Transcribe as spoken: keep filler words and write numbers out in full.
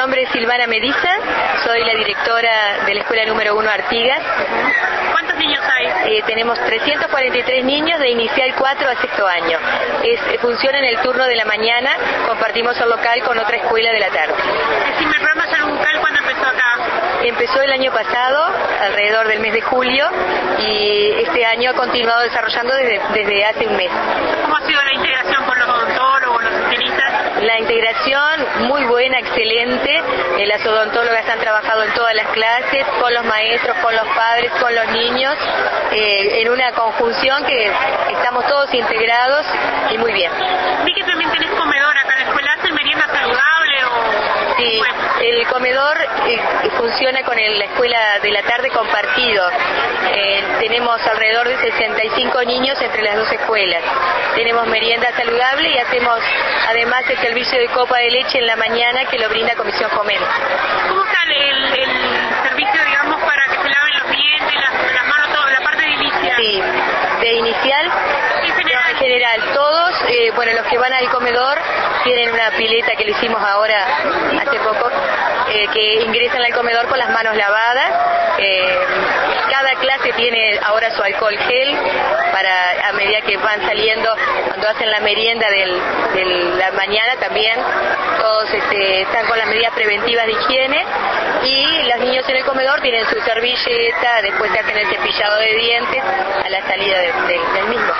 nombre es Silvana Mediza, soy la directora de la escuela número uno Artigas. ¿Cuántos niños hay? Eh, tenemos trescientos cuarenta y tres niños de inicial cuatro a sexto año. Es, funciona en el turno de la mañana, compartimos el local con otra escuela de la tarde. Decime, ¿el programa Salud Bucal cuándo empezó acá? Empezó el año pasado, alrededor del mes de julio, y este año ha continuado desarrollando desde, desde hace un mes. ¿Cómo ha sido la integración con los odontólogos, los higienistas? La integración muy buena, excelente. Eh, las odontólogas han trabajado en todas las clases, con los maestros, con los padres, con los niños, eh, en una conjunción que estamos todos integrados y muy bien. Vi que también tenés comedor acá en la escuela. ¿Hacen merienda saludable o...? Sí, el comedor eh, funciona con el, la escuela de la tarde compartido. Eh, tenemos alrededor de sesenta y cinco niños entre las dos escuelas. Tenemos merienda saludable y hacemos además el servicio de copa de leche en la mañana que lo brinda Comisión Fomento. ¿Cómo está el, el servicio, digamos, para que se laven los dientes, las, las manos, todo, la parte de inicial? Sí, de inicial. En general. En general, todos, eh, bueno, los que van al comedor tienen una pileta que le hicimos ahora hace poco, eh, que ingresan al comedor con las manos lavadas. Eh, cada clase tiene ahora su alcohol gel para, a medida que van saliendo, cuando hacen la merienda del, de la mañana también, todos este, están con las medidas preventivas de higiene, y los niños en el comedor tienen su servilleta, después se hacen el cepillado de dientes a la salida de, de, del mismo.